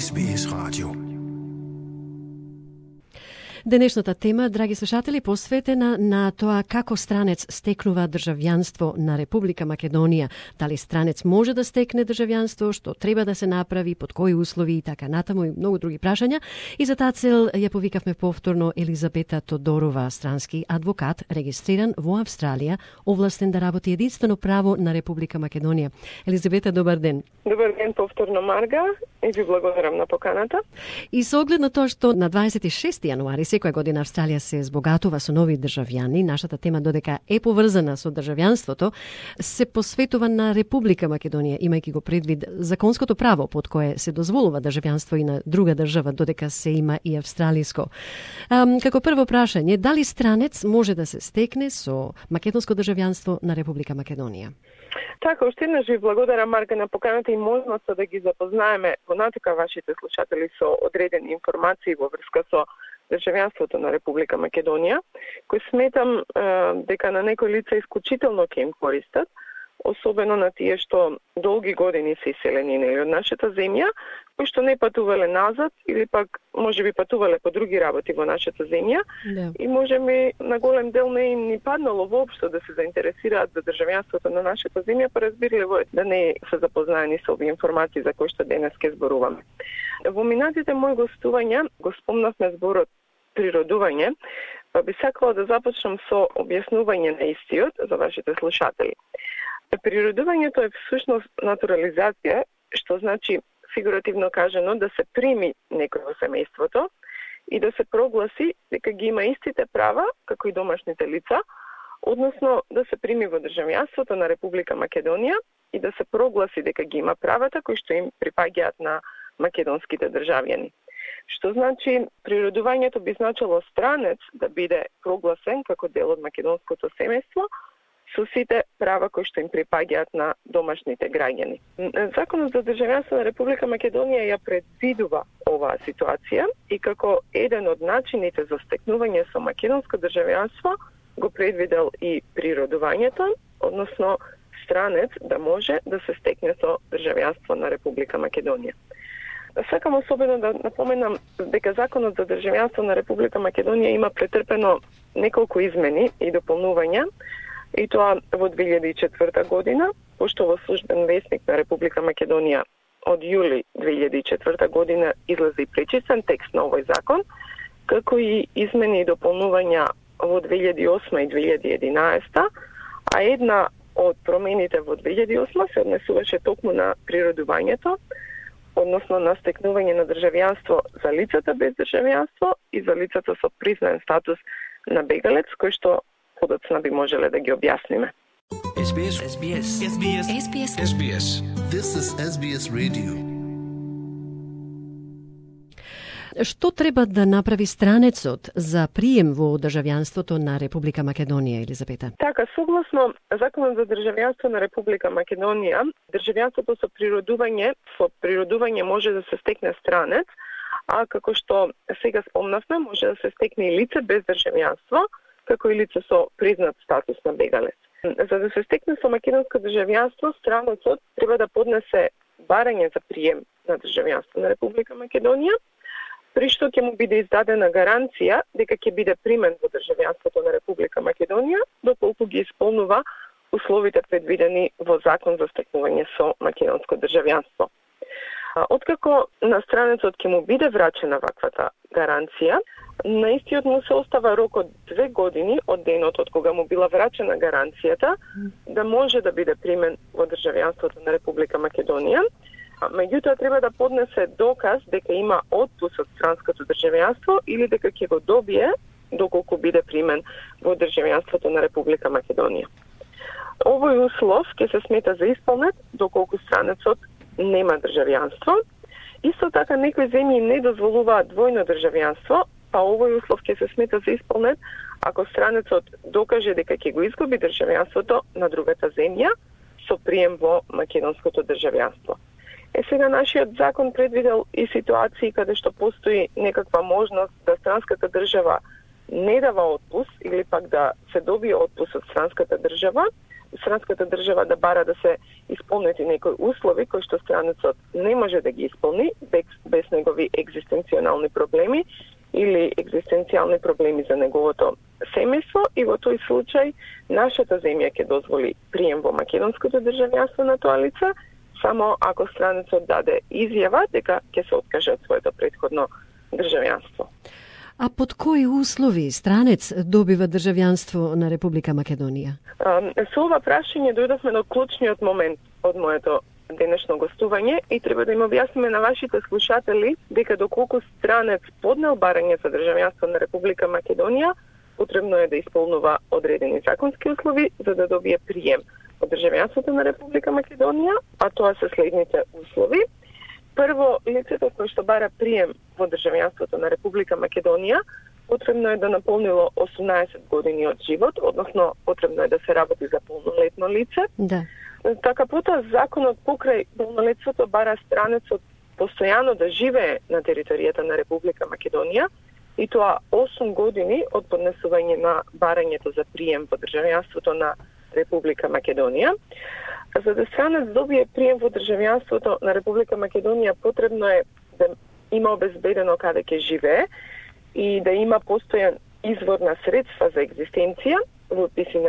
SBS Radio. Денешната тема, драги слушатели, посветена на тоа како странец стекнува државјанство на Република Македонија. Дали странец може да стекне државјанство, што треба да се направи, под кои услови и така натаму и многу други прашања. И за таа цел ја повикавме повторно Елизабета Тодорова, странски адвокат, регистриран во Австралија, овластен да работи единствено право на Република Македонија. Елизабета, добар ден. Добар ден повторно, Марга, и ви благодарам на поканата. И со оглед на тоа што на 26 јануари секоја година Австралија се збогатува со нови државјани, нашата тема додека е поврзана со државјанството, се посветува на Република Македонија, имајќи го предвид законското право под кое се дозволува државјанство и на друга држава, додека се има и австралиско. Како прво прашање, дали странец може да се стекне со македонско државјанство на Република Македонија? Така, уште еднаш ви благодарам, Марга, на поканата и можноста да ги запознаеме понатока вашите слушатели со одредени информации во врска со државјанството на Република Македонија, кој сметам дека на некои лица исклучително ќе им користат, особено на тие што долги години се иселени од нашата земја, кои што не патувале назад или пак можеби патувале по други работи во нашата земја, и можеби на голем дел не им ни паднало воопшто да се заинтересираат за државјанството на нашата земја, па разбирливо е да не се запознаени со овие информации за кои што денес ке зборуваме. Во минатите мои гостувања го спомнавме зборот природување, па би сакала да започнам со објаснување на истиот за вашите слушатели. Природувањето е всушност натурализација, што значи фигуративно кажано да се прими некој во семејството и да се прогласи дека ги има истите права како и домашните лица, односно да се прими во државјанството на Република Македонија и да се прогласи дека ги има правата кои што им припаѓаат на македонските државјани. Што значи, природувањето би значило странец да биде прогласен како дел од македонското семејство со сите права кои што им припаѓаат на домашните граѓани. Законот за државјанство на Република Македонија ја предвидува оваа ситуација и како еден од начините за стекнување со македонско државјанство го предвидел и природувањето, односно странец да може да се стекне со државјанство на Република Македонија. Сакам особено да напоменам дека Законот за државјанство на Република Македонија има претрпено неколку измени и дополнувања, и тоа во 2004 година, пошто во службен весник на Република Македонија од јули 2004 година излезе и пречистен текст на овој закон, како и измени и дополнувања во 2008 и 2011, а една од промените во 2008 се однесуваше токму на природувањето, односно на стекнување на државјанство за лицата без државјанство и за лицата со признаен статус на бегалец, кој што подоцна би можеле да ги објасниме. SBS. This is SBS Radio. Што треба да направи странецот за прием во државјанството на Република Македонија, Елизабета? Така, согласно Законот за државјанство на Република Македонија, државјанството со природување може да се стекне странец, а како што сега спомнавме, може да се стекне и лице без државјанство, како и лице со признат статус на бегалец. За да се стекне со македонско државјанство, странецот треба да поднесе барање за прием на државјанство на Република Македонија, при што ќе му биде издадена гаранција дека ќе биде примен во државјанството на Република Македонија, доколку ги исполнува условите предвидени во Закон за стекнување со македонско државјанство. Откако на странецот ќе му биде врачена ваквата гаранција, на истиот му се остава рок од 2 години од денот од кога му била врачена гаранцијата да може да биде примен во државјанството на Република Македонија. Меѓутоа треба да поднесе доказ дека има отпуст од странското државјанство или дека ќе го добие доколку биде примен во државјанството на Република Македонија. Овој услов ќе се смета за исполнет доколку странецот нема државјанство. Исто така некои земји не дозволуваат двојно државјанство, па овој услов ќе се смета за исполнет ако странецот докаже дека ќе го изгуби државјанството на другата земја со прием во македонското државјанство. Сега нашиот закон предвидел и ситуации каде што постои некаква можност да странската држава не дава отпуст или пак да се добие отпуст од странската држава странската држава да бара да се исполнети некои услови кои што странецот не може да ги исполни без негови екзистенционални проблеми или екзистенцијални проблеми за неговото семејство, и во тој случај нашата земја ќе дозволи прием во македонското државјанство на тоа лице, само ако странецот даде изјава дека ќе се откаже од своето претходно државјанство. А под кои услови странец добива државјанство на Република Македонија? Со ова прашање дојдовме до клучниот момент од моето денешно гостување и треба да им објасниме на вашите слушатели дека доколку странец поднел барање за државјанство на Република Македонија, потребно е да исполнува одредени законски услови за да добие прием од државјанството на Република Македонија, а тоа се следните услови. Прво, лицето кој што бара прием во државјанството на Република Македонија, потребно е да наполнило 18 години од живот, односно потребно е да се работи за полнолетно лице. Да. Така потоа законот покрај полнолетството бара странецот постојано да живее на територијата на Република Македонија, и тоа 8 години од поднесување на барањето за прием во државјанството на Република Македонија. За да странец добие прием во државјанството на Република Македонија, потребно е да има обезбедено каде ќе живее и да има постојан извор на средства за екзистенција, во висина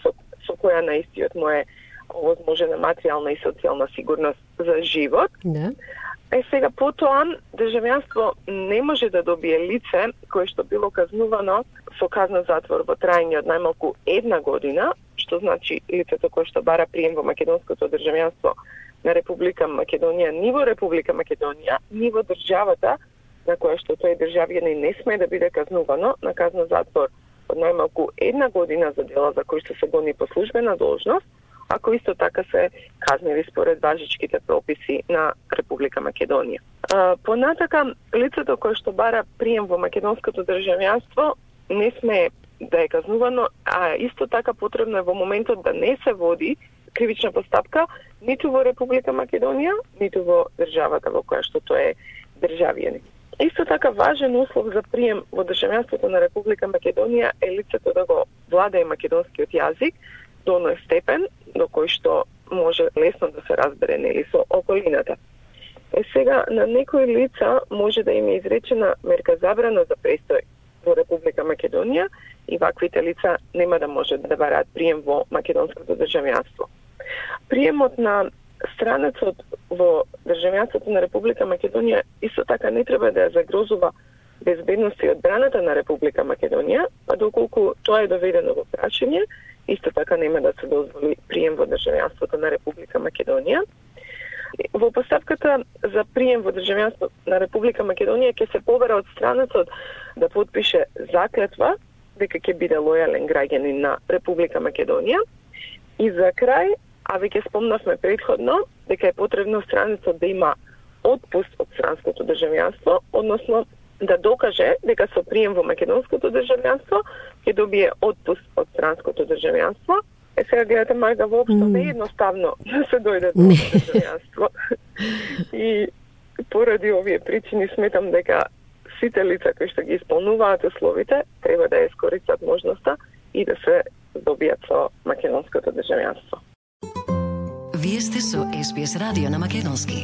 со која на истиот му е овозможена материјална и социјална сигурност за живот. Да. Сега потоа државјанство не може да добие лице кое што било казнувано со казна затвор во траење од најмалку 1 година, што значи лицето кое што бара прием во македонското државјанство на Република Македонија, ни во Република Македонија, ни во државата на која што тој државјанин не сме да биде казнувано на казна затвор од најмалку 1 година за дела за кои што се гони по службена должност, ако исто така се казневи според важичките прописи на Република Македонија. Понатака, лицето кое што бара прием во македонското државјанство не сме да е казнувано, а исто така потребно е во моментот да не се води кривична постапка ниту во Република Македонија, ниту во државата во која што тој е државјанин. Исто така важен услов за прием во државјанството на Република Македонија е лицето да го владее македонскиот јазик до оној степен до кој што може лесно да се разбере нели со околината. Сега на некои лица може да им е изречена мерка забрана за престој во Република Македонија и ваквите лица нема да може да бараат прием во македонското државјанство. Приемот на странецот во државјанството на Република Македонија исто така не треба да ја загрозува безбедноста и одбраната на Република Македонија, а доколку тоа е доведено во прашање, исто така нема да се дозволи прием во државјанството на Република Македонија. Во постапката за прием во државјанство на Република Македонија ќе се побара од странецот да потпише заклетва дека ќе биде лојален граѓанин на Република Македонија. И за крај, а веќе спомнавме претходно дека е потребно странецот да има отпуст од странското државјанство, односно да докаже дека со прием во македонското државјанство ќе добие отпуст од странското државјанство. Сега гледате, Марга, воопшто не е едноставно да се дојде до државјанство. И поради овие причини сметам дека сите лица кои што ги исполнуваат условите треба да ја искористат можноста и да се добијат со македонското државјанство. Вие сте со SBS радио на македонски.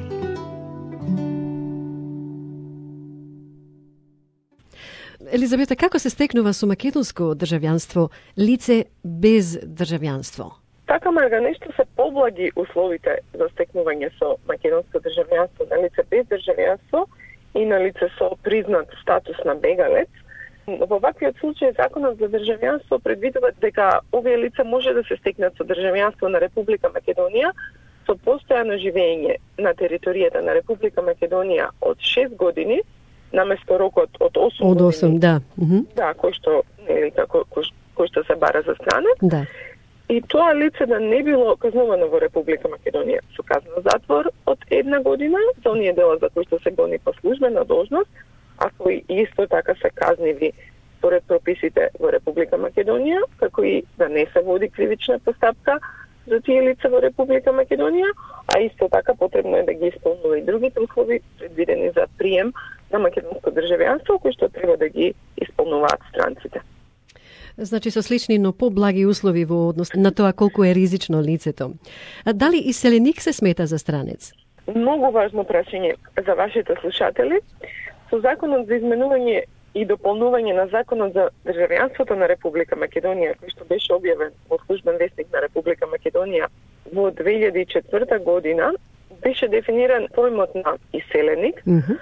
Елизабета, како се стекнува со македонско државјанство лице без државјанство? Така, Марга, нешто се поблаги условите за стекнување со македонско државјанство на лице без државјанство и на лице со признат статус на бегалец. Во ваквиот случај законот за државјанство предвидува дека овие лица може да се стекнат со државјанство на Република Македонија со постојано живење на територијата на Република Македонија од 6 години наместо рокот од 8 години. Од 8, да. Да, кој што се бара за странец. Да. И тоа лице да не било казнувано во Република Македонија со казна затвор од 1 година за оние дела за кои што се гони по службена должност, а кои исто така се казниви според прописите во Република Македонија, како и да не се води кривична постапка за тие лица во Република Македонија, а исто така потребно е да ги исполнува и другите услови предвидени за прием на македонско државјанство, кои што треба да ги исполнуваат странците. Значи со слични, но поблаги услови во однос на тоа колку е ризично лицето. А дали иселеник се смета за странец? Многу важно прашање за вашите слушатели. Со Законот за изменување и дополнување на Законот за државјанството на Република Македонија, кој што беше објавен во Службен вестник на Република Македонија во 2004 година, беше дефиниран поимот на иселеник,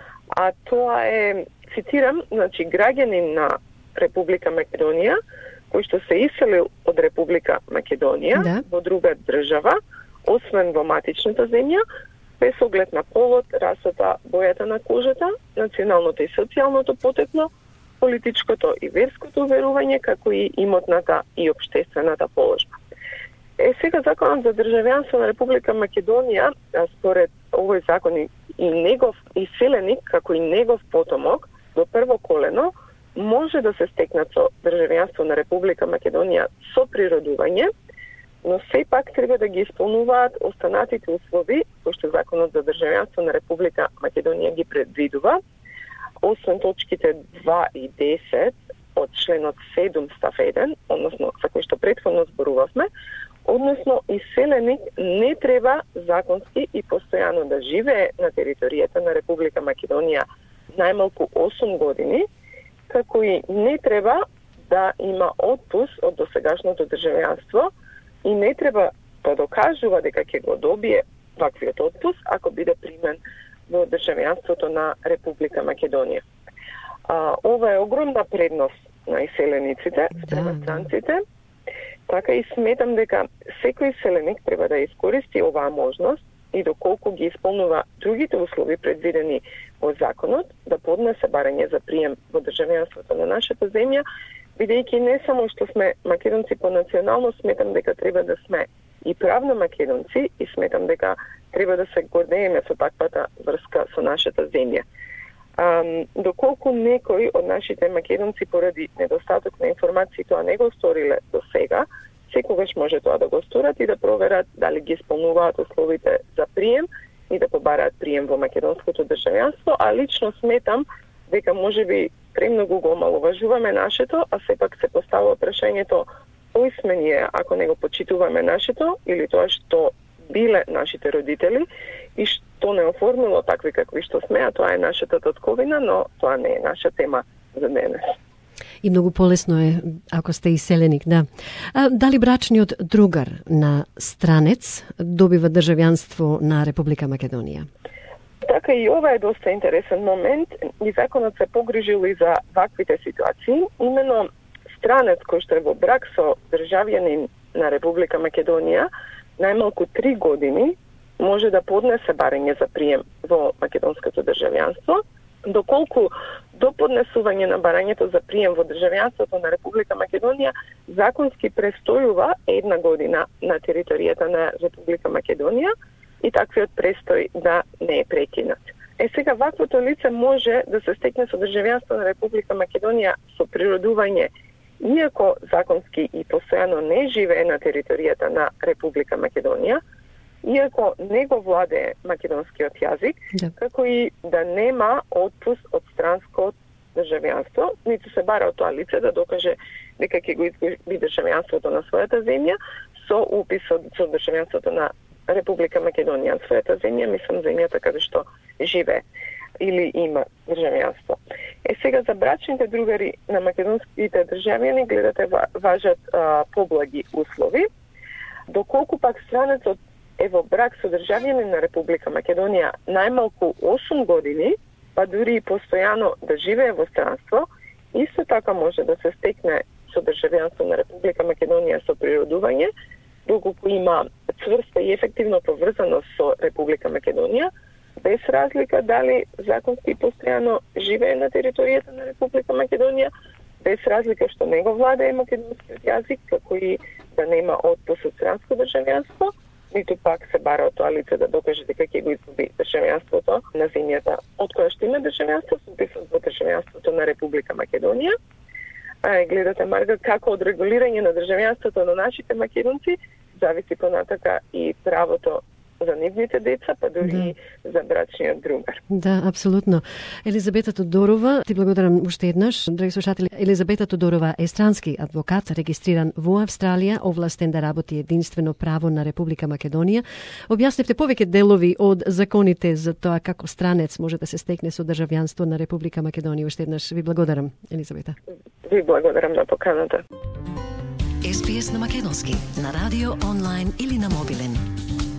а тоа е, цитирам, значи граѓанин на Република Македонија, кој што се иселил од Република Македонија во друга држава, освен во матичната земја, без оглед на полот, расата, бојата на кожата, националното и социјалното потекло, политичкото и верското верување, како и имотната и општествената положба. Сега Законот за државјанство на Република Македонија, според овој закон и негов иселеник, како и негов потомок, до прво колено, може да се стекнат со државјанство на Република Македонија со природување, но сепак треба да ги исполнуваат останатите услови, кои што Законот за државјанство на Република Македонија ги предвидува, освен точките 2 и 10 од членот 7 став 1, односно за кој што претходно зборувавме, односно иселеник не треба законски и постојано да живее на територијата на Република Македонија најмалку 8 години, како и не треба да има отпуст од досегашното државјанство и не треба да докажува дека ќе го добие ваквиот отпуст ако биде примен во државјанството на Република Македонија. Ова е огромна предност на иселениците спрема странците. Така и сметам дека секој иселеник треба да искористи оваа можност и доколку ги исполнува другите услови предвидени во законот, да поднесе барање за прием во државјанството на нашата земја, бидејќи не само што сме македонци по национално, сметам дека треба да сме и правно македонци и сметам дека треба да се гордееме со таквата врска со нашата земја. Доколку некои од нашите македонци поради недостаток на информации тоа не го сториле до сега, секогаш може тоа да го сторат и да проверат дали ги исполнуваат условите за прием и да побараат прием во македонското државјанство, а лично сметам дека можеби премногу го омаловажуваме нашето, а сепак се поставува прашањето кој сме ние ако не го почитуваме нашето или тоа што биле нашите родители и што не оформило такви какви што сме, а тоа е нашата татковина, но тоа не е наша тема за денес. И многу полесно е ако сте иселеник, да. Дали брачниот другар на странец добива државјанство на Република Македонија? Така и ова е доста интересен момент и законот се погрижил и за ваквите ситуации. Именно странец кој што е во брак со државјанин на Република Македонија најмалку 3 години може да поднесе барање за прием во македонското државјанство, доколку до поднесување на барањето за прием во државјанството на Република Македонија законски престојува 1 година на територијата на Република Македонија и таквиот престој да не е прекинат. Сега ваквото лице може да се стекне со државјанство на Република Македонија со природување, иако законски и постојано не живее на територијата на Република Македонија, иако не го владее македонскиот јазик, како и да нема отпуст од странското државјанство, ниту се бара од тоа лице да докаже дека ќе го изгуби државјанството на својата земја со упис со државјанството на Република Македонија. Својата земја, мислам земјата каде што живее или има државјанство. Сега за брачните другари на македонските државјани гледате важат поблаги услови. Доколку пак странецот е во брак со државјанин на Република Македонија најмалку 8 години, па дури и постојано да живее во странство, исто така може да се стекне со државјанство на Република Македонија со природување, доколку има цврста и ефективно поврзаност со Република Македонија, без разлика дали законски постојано живее на територијата на Република Македонија, без разлика што не го владее македонскиот јазик, како и да нема отпуст од странско државјанство, ниту пак се бара од тоа лице да докаже дека ќе го изгуби државјанството на земјата од која што има државјанство, со уписот во државјанството на Република Македонија. Гледате, Марга, како од регулирање на државјанството на нашите македонци зависи понатака и правото за нивните деца, па дури за брачниот другар. Да, апсолутно. Елизабета Тодорова, ти благодарам уште еднаш. Драги слушатели, Елизабета Тодорова е странски адвокат, регистриран во Австралија, овластен да работи единствено право на Република Македонија. Објаснивте повеќе делови од законите за тоа како странец може да се стекне со државјанство на Република Македонија. Уште еднаш ви благодарам, Елизабета. Ви благодарам на поканата. SBS на македонски, на радио, онлайн или на мобилен.